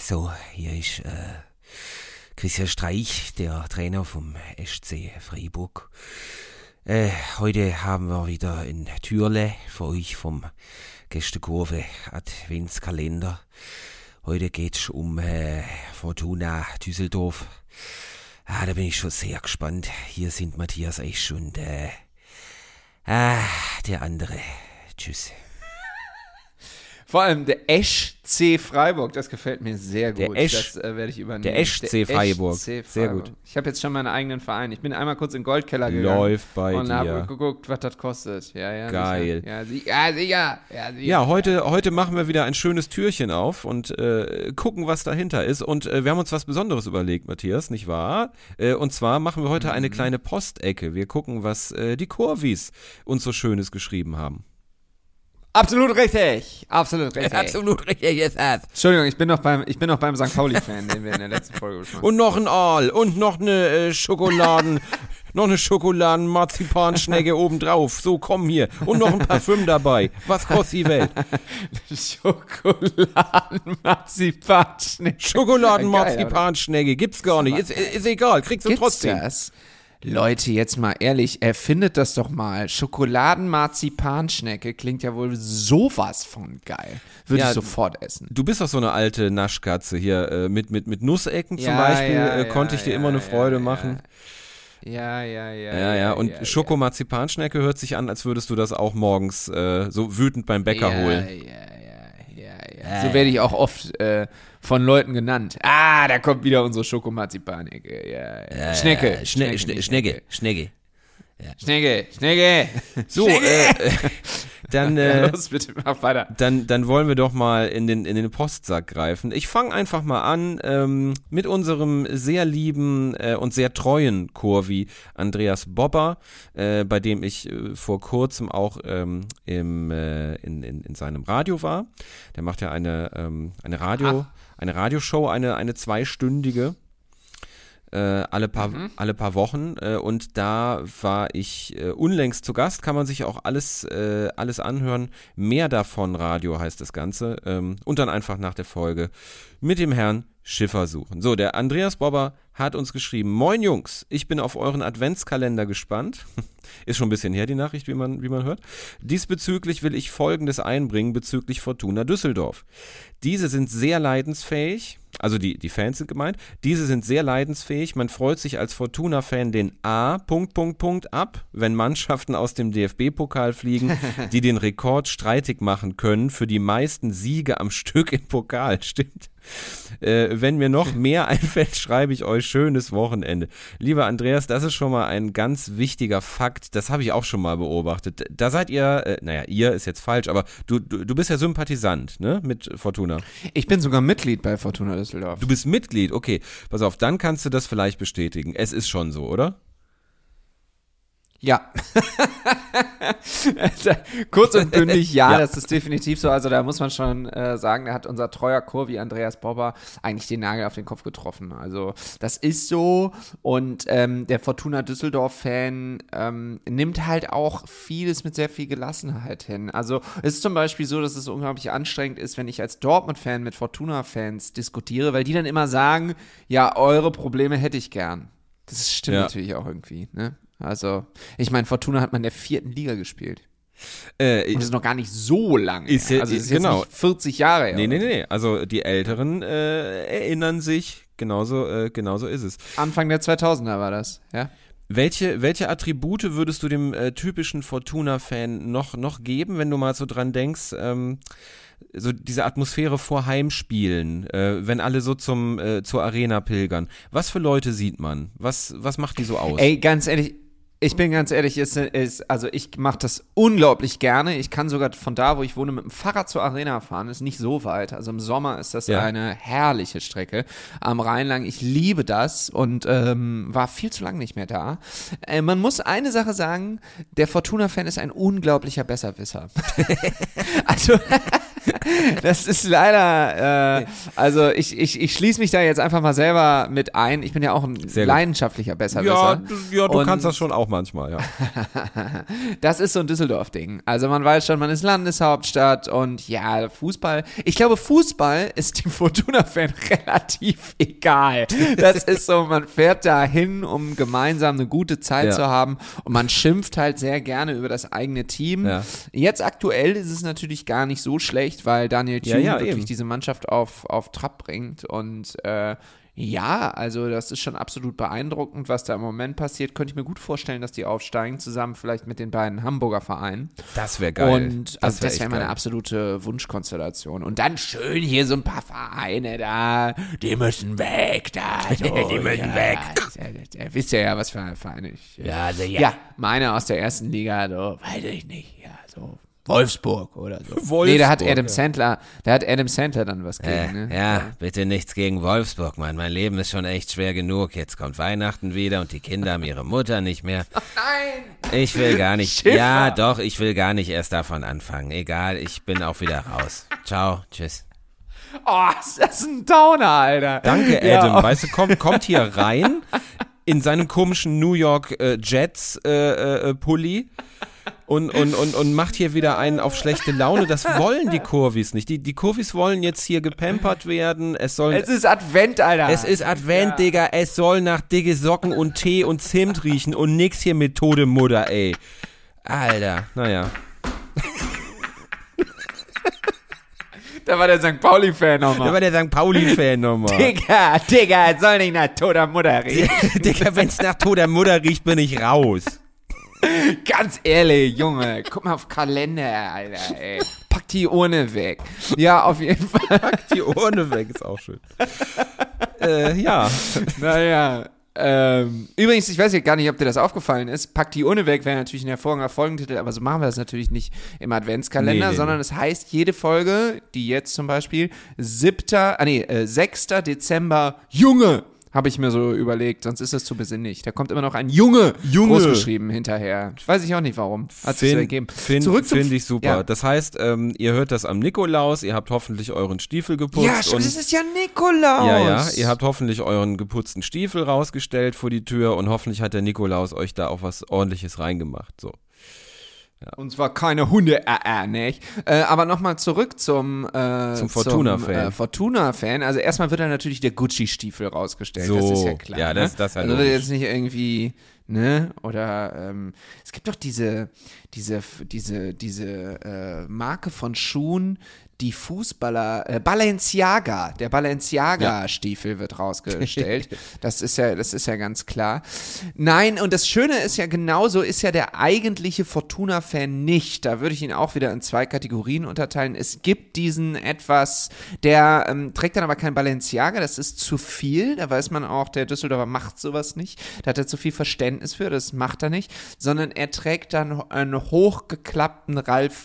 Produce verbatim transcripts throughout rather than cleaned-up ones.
So, hier ist äh, Christian Streich, der Trainer vom S C Freiburg. Äh, heute haben wir wieder in Türle für euch vom Gästekurve Adventskalender. Heute geht's um äh, Fortuna Düsseldorf. Ah, da bin ich schon sehr gespannt. Hier sind Matthias Esch und äh, ah, der andere. Tschüss. Vor allem der S C Freiburg, das gefällt mir sehr gut. Der Esch, das äh, werde ich übernehmen. Der S C Freiburg. Freiburg. Sehr gut. Ich habe jetzt schon meinen eigenen Verein. Ich bin einmal kurz in den Goldkeller gegangen. Läuft bei und dir. Und habe geguckt, was das kostet. Ja, ja, Geil. Ja, sicher. Ja, sicher. Ja, sicher. Ja, heute, heute machen wir wieder ein schönes Türchen auf und äh, gucken, was dahinter ist. Und äh, wir haben uns was Besonderes überlegt, Matthias, nicht wahr? Äh, und zwar machen wir heute mhm. eine kleine Postecke. Wir gucken, was äh, die Kurvis uns so Schönes geschrieben haben. Absolut richtig. Absolut richtig. Absolut richtig ist das. Entschuldigung, ich bin noch beim, ich bin noch beim Sankt Pauli-Fan, den wir in der letzten Folge besprochen haben. Und noch ein Aal und noch eine äh, Schokoladen, noch eine Schokoladen-Marzipanschnecke obendrauf. So, komm hier. Und noch ein Parfüm dabei. Was kostet die Welt? Schokoladen-Marzipanschnecke. Schokoladen-Marzipanschnecke. Gibt's gar nicht. Ist, ist egal. Kriegst du Gibt's trotzdem. Das? Leute, jetzt mal ehrlich, erfindet das doch mal. Schokoladen-Marzipanschnecke klingt ja wohl sowas von geil. Würde ja, ich sofort essen. Du bist doch so eine alte Naschkatze hier. Äh, mit, mit, mit Nussecken zum ja, Beispiel ja, äh, konnte ich dir ja, immer eine ja, Freude ja, machen. Ja, ja, ja. Ja, ja. Und ja, Schokomarzipanschnecke hört sich an, als würdest du das auch morgens äh, so wütend beim Bäcker ja, holen. Ja, ja, ja, ja. So werde ich auch oft äh, von Leuten genannt. Ah, da kommt wieder unsere Schokomarzipanecke. Ja, ja. Schnecke. Äh, Schne Schnecke. Schnecke. Schnecke. Ja. Schnecke. Schnecke. So, Schnecke. Äh, dann, äh, ja, los, bitte, mach weiter. Dann, dann wollen wir doch mal in den, in den Postsack greifen. Ich fange einfach mal an ähm, mit unserem sehr lieben äh, und sehr treuen Kurvi Andreas Bobber, äh, bei dem ich äh, vor kurzem auch ähm, im, äh, in, in, in seinem Radio war. Der macht ja eine, ähm, eine, Radio, eine Radioshow, eine, eine zweistündige. Äh, alle paar mhm. alle paar Wochen äh, und da war ich äh, unlängst zu Gast, kann man sich auch alles äh, alles anhören. Mehr davon Radio heißt das Ganze ähm, und dann einfach nach der Folge mit dem Herrn Schiffer suchen. So, der Andreas Bobber hat uns geschrieben: Moin Jungs, ich bin auf euren Adventskalender gespannt. Ist schon ein bisschen her, die Nachricht, wie man, wie man hört. Diesbezüglich will ich Folgendes einbringen bezüglich Fortuna Düsseldorf. Diese sind sehr leidensfähig, also die, die Fans sind gemeint, diese sind sehr leidensfähig. Man freut sich als Fortuna-Fan den A, Punkt, Punkt, Punkt ab, wenn Mannschaften aus dem D F B-Pokal fliegen, die den Rekord streitig machen können für die meisten Siege am Stück im Pokal. Stimmt. Äh, wenn mir noch mehr einfällt, schreibe ich euch schönes Wochenende. Lieber Andreas, das ist schon mal ein ganz wichtiger Fakt, das habe ich auch schon mal beobachtet. Da seid ihr, äh, naja, ihr ist jetzt falsch, aber du, du, du bist ja Sympathisant, ne, mit Fortuna. Ich bin sogar Mitglied bei Fortuna Düsseldorf. Du bist Mitglied, okay. Pass auf, dann kannst du das vielleicht bestätigen. Es ist schon so, oder? Ja. Kurz und bündig, ja, ja, das ist definitiv so. Also da muss man schon äh, sagen, da hat unser treuer Kurvi Andreas Bobber eigentlich den Nagel auf den Kopf getroffen. Also das ist so und ähm, der Fortuna Düsseldorf-Fan ähm, nimmt halt auch vieles mit sehr viel Gelassenheit hin. Also es ist zum Beispiel so, dass es unglaublich anstrengend ist, wenn ich als Dortmund-Fan mit Fortuna-Fans diskutiere, weil die dann immer sagen, ja, eure Probleme hätte ich gern. Das stimmt ja. natürlich auch irgendwie, ne? Also, ich meine, Fortuna hat mal in der vierten Liga gespielt. Äh, und das ist noch gar nicht so lange ist her. Also, es ist genau. jetzt nicht vierzig Jahre her. Nee, nee, nee. Also, die Älteren äh, erinnern sich, genauso, äh, genauso ist es. Anfang der zweitausender war das, ja. Welche, welche Attribute würdest du dem äh, typischen Fortuna-Fan noch, noch geben, wenn du mal so dran denkst, ähm, so diese Atmosphäre vor Heimspielen, äh, wenn alle so zum äh, zur Arena pilgern. Was für Leute sieht man? Was, was macht die so aus? Ey, ganz ehrlich, ich bin ganz ehrlich, ist, ist, also ich mache das unglaublich gerne. Ich kann sogar von da, wo ich wohne, mit dem Fahrrad zur Arena fahren. Ist nicht so weit. Also im Sommer ist das ja. eine herrliche Strecke am Rhein lang. Ich liebe das und ähm, war viel zu lange nicht mehr da. Äh, man muss eine Sache sagen, der Fortuna-Fan ist ein unglaublicher Besserwisser. also Das ist leider, äh, also ich, ich, ich schließe mich da jetzt einfach mal selber mit ein. Ich bin ja auch ein Sehr leidenschaftlicher Besserwisser. Ja, du, ja, du Und kannst das schon auch manchmal, ja. das ist so ein Düsseldorf-Ding. Also man weiß schon, man ist Landeshauptstadt und ja, Fußball. Ich glaube, Fußball ist dem Fortuna-Fan relativ egal. Das ist so, man fährt da hin, um gemeinsam eine gute Zeit Ja. zu haben und man schimpft halt sehr gerne über das eigene Team. Ja. Jetzt aktuell ist es natürlich gar nicht so schlecht, weil Daniel Ja, Thune ja, wirklich eben. diese Mannschaft auf, auf Trab bringt und äh, ja, also das ist schon absolut beeindruckend, was da im Moment passiert. Könnte ich mir gut vorstellen, dass die aufsteigen, zusammen vielleicht mit den beiden Hamburger Vereinen. Das wäre geil. Und also das echt wäre meine geil. absolute Wunschkonstellation. Und dann schön hier so ein paar Vereine da, die müssen weg da. So, Die müssen ja, weg. das- ja, das- ja, wisst ihr ja, was für Vereine ich. Ja, also ja. Ja, meine aus der ersten Liga, so, weiß ich nicht, ja, so Wolfsburg oder so. Wolfsburg, nee, da hat Adam ja. Sandler, da hat Adam Sandler dann was gegen, Äh, ne? ja, bitte nichts gegen Wolfsburg, Mann. Mein Leben ist schon echt schwer genug. Jetzt kommt Weihnachten wieder und die Kinder haben ihre Mutter nicht mehr. Nein! Ich will gar nicht. Schiffer. Ja, doch, ich will gar nicht erst davon anfangen. Egal, ich bin auch wieder raus. Ciao, tschüss. Oh, ist das ein Downer, Alter. Danke, Ja, Adam. oh. Weißt du, kommt, kommt hier rein in seinem komischen New York äh, Jets äh, äh, Pulli und, und, und, und macht hier wieder einen auf schlechte Laune. Das wollen die Kurvis nicht. Die, die Kurvis wollen jetzt hier gepampert werden. Es soll... Es ist Advent, Alter. Es ist Advent, Digga. Es soll nach dicke Socken und Tee und Zimt riechen und nix hier mit Todemutter, ey. Alter, naja. Da war der Sankt Pauli-Fan Da nochmal. war der Sankt Pauli-Fan nochmal. Digga, Digga, es soll nicht nach toter Mutter riechen. Digga, wenn's nach toter Mutter riecht, bin ich raus. Ganz ehrlich, Junge, guck mal auf Kalender, Alter, ey. Pack die Urne weg. Ja, auf jeden Fall. Die Urne weg, ist auch schön. äh, ja. Naja. Ähm, übrigens, ich weiß ja gar nicht, ob dir das aufgefallen ist. Pack die Urne weg wäre natürlich ein hervorragender Folgentitel, aber so machen wir das natürlich nicht im Adventskalender, Nee, nee, sondern nee. es heißt jede Folge, die jetzt zum Beispiel siebter, ah nee, äh, sechster Dezember, Junge, habe ich mir so überlegt, sonst ist das zu besinnlich. Da kommt immer noch ein Junge, Junge. großgeschrieben hinterher. Weiß ich auch nicht warum. Hat sich so ergeben. Finde Zurück zum find ich super. Ja. Das heißt, ähm, ihr hört das am Nikolaus, ihr habt hoffentlich euren Stiefel geputzt. Ja, stimmt, und das ist ja Nikolaus. Ja, ja, ihr habt hoffentlich euren geputzten Stiefel rausgestellt vor die Tür und hoffentlich hat der Nikolaus euch da auch was Ordentliches reingemacht. So. Und zwar keine Hunde, äh, äh, nicht? Äh, aber nochmal zurück zum, äh, Zum Fortuna-Fan. Zum, äh, Fortuna-Fan. Also erstmal wird da natürlich der Gucci-Stiefel rausgestellt. So, das ist ja klar. ja, das- ne? das ist ja also wird logisch. jetzt nicht irgendwie, ne? Oder ähm, es gibt doch diese, diese, diese, diese äh, Marke von Schuhen, die Fußballer, äh, Balenciaga, der Balenciaga-Stiefel wird rausgestellt. Das ist ja, das ist ja ganz klar. Nein, und das Schöne ist ja, genauso ist ja der eigentliche Fortuna-Fan nicht. Da würde ich ihn auch wieder in zwei Kategorien unterteilen. Es gibt diesen etwas, der ähm, trägt dann aber kein Balenciaga, das ist zu viel. Da weiß man auch, der Düsseldorfer macht sowas nicht. Da hat er zu viel Verständnis für, das macht er nicht. Sondern er trägt dann einen hochgeklappten Ralph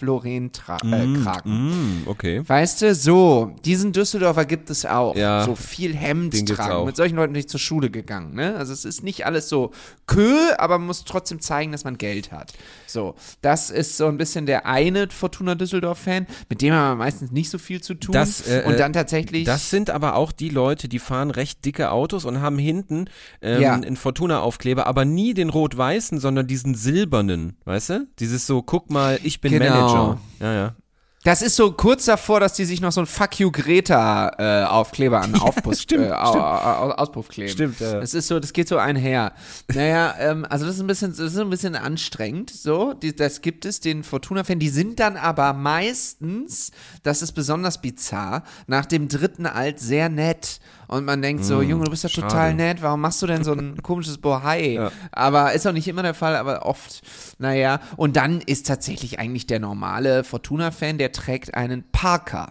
Lauren-Kragen. Mm, okay. Weißt du, so, diesen Düsseldorfer gibt es auch. Ja, so viel Hemd den gibt's tragen. auch. Mit solchen Leuten bin ich zur Schule gegangen. Ne? Also es ist nicht alles so Kö, aber man muss trotzdem zeigen, dass man Geld hat. So, das ist so ein bisschen der eine Fortuna Düsseldorf-Fan, mit dem haben wir meistens nicht so viel zu tun. Das, äh, und dann tatsächlich. Das sind aber auch die Leute, die fahren recht dicke Autos und haben hinten ähm, Ja. einen Fortuna-Aufkleber, aber nie den rot-weißen, sondern diesen silbernen, weißt du? Dieses so, guck mal, ich bin Genau. Manager. Ja, ja. Das ist so kurz davor, dass die sich noch so ein Fuck you Greta äh, Aufkleber an Aufpuff, stimmt, äh, au, au, au, Auspuff kleben. Stimmt, ja. Das ist so, das geht so einher. Naja, ähm, also das ist ein bisschen, das ist ein bisschen anstrengend, so, die, das gibt es, den Fortuna-Fan, die sind dann aber meistens, das ist besonders bizarr, nach dem dritten Alt sehr nett. Und man denkt so, Junge, du bist ja schade. total nett, warum machst du denn so ein komisches Bohai? Ja. Aber ist auch nicht immer der Fall, aber oft, naja. Und dann ist tatsächlich eigentlich der normale Fortuna-Fan, der trägt einen Parker.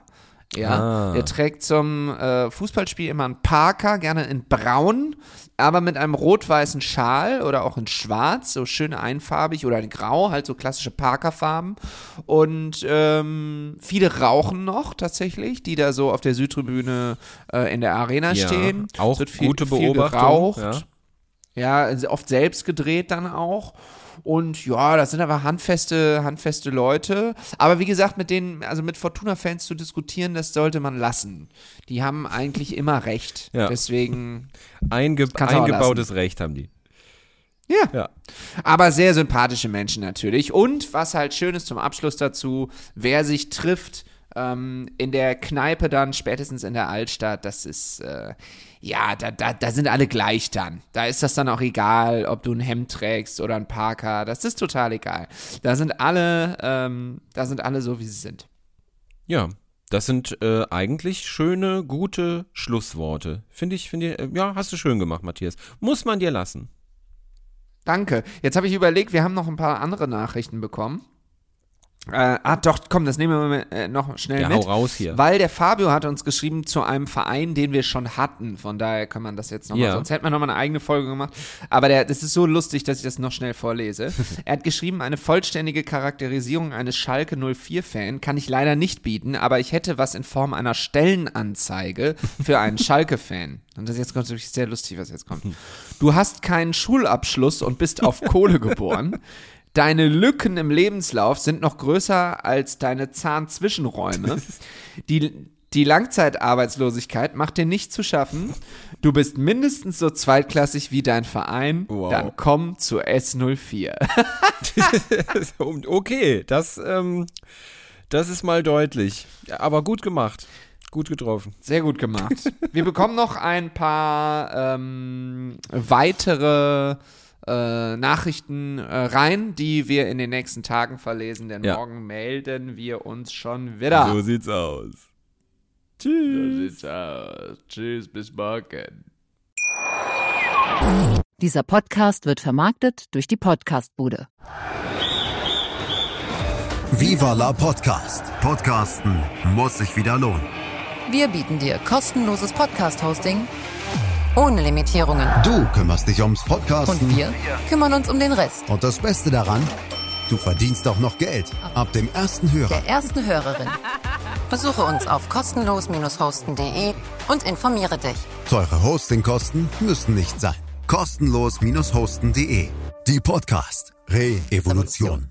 Ja, Ah. der trägt zum äh, Fußballspiel immer einen Parker, gerne in braun, aber mit einem rot-weißen Schal oder auch in schwarz, so schön einfarbig oder in grau, halt so klassische Parkerfarben. Und ähm, viele rauchen noch tatsächlich, die da so auf der Südtribüne äh, in der Arena Ja, stehen. auch Es wird viel, gute viel Beobachtung, geraucht. ja. Ja, oft selbst gedreht dann auch. Und ja, das sind aber handfeste, handfeste Leute. Aber wie gesagt, mit denen, also mit Fortuna-Fans zu diskutieren, das sollte man lassen. Die haben eigentlich immer recht. Ja. Deswegen Einge- eingebautes Recht haben die. Ja. Ja. Aber sehr sympathische Menschen natürlich. Und was halt schön ist zum Abschluss dazu, wer sich trifft ähm, in der Kneipe dann, spätestens in der Altstadt, das ist, äh, ja, da, da, da sind alle gleich dann. Da ist das dann auch egal, ob du ein Hemd trägst oder ein Parker. Das ist total egal. Da sind alle, ähm, da sind alle so, wie sie sind. Ja, das sind äh, eigentlich schöne, gute Schlussworte. Finde ich, finde ich, äh, ja, hast du schön gemacht, Matthias. Muss man dir lassen. Danke. Jetzt habe ich überlegt, wir haben noch ein paar andere Nachrichten bekommen. Äh, ah, doch, komm, das nehmen wir mal äh, noch schnell Ja, mit. hau raus hier. Weil der Fabio hat uns geschrieben zu einem Verein, den wir schon hatten. Von daher kann man das jetzt nochmal, Ja. sonst hätte man nochmal eine eigene Folge gemacht. Aber der, das ist so lustig, dass ich das noch schnell vorlese. Er hat geschrieben, eine vollständige Charakterisierung eines Schalke null vier-Fan kann ich leider nicht bieten, aber ich hätte was in Form einer Stellenanzeige für einen Schalke-Fan. Und das jetzt kommt wirklich sehr lustig, was jetzt kommt. Du hast keinen Schulabschluss und bist auf Kohle geboren. Deine Lücken im Lebenslauf sind noch größer als deine Zahnzwischenräume. Die, die Langzeitarbeitslosigkeit macht dir nicht zu schaffen. Du bist mindestens so zweitklassig wie dein Verein. Wow. Dann komm zu S null vier. Okay, das, ähm, das ist mal deutlich. Ja, aber gut gemacht. Gut getroffen. Sehr gut gemacht. Wir bekommen noch ein paar ähm, weitere Äh, Nachrichten äh, rein, die wir in den nächsten Tagen verlesen, denn Ja. morgen melden wir uns schon wieder. So sieht's aus. So sieht's aus. Tschüss, bis morgen. Dieser Podcast wird vermarktet durch die Podcastbude. Viva la Podcast. Podcasten muss sich wieder lohnen. Wir bieten dir kostenloses Podcast-Hosting ohne Limitierungen. Du kümmerst dich ums Podcasten. Und wir kümmern uns um den Rest. Und das Beste daran, du verdienst auch noch Geld. Ab dem ersten Hörer. Der ersten Hörerin. Besuche uns auf kostenlos hosten punkt de und informiere dich. Teure Hostingkosten müssen nicht sein. kostenlos hosten punkt de. Die Podcast Re-Evolution.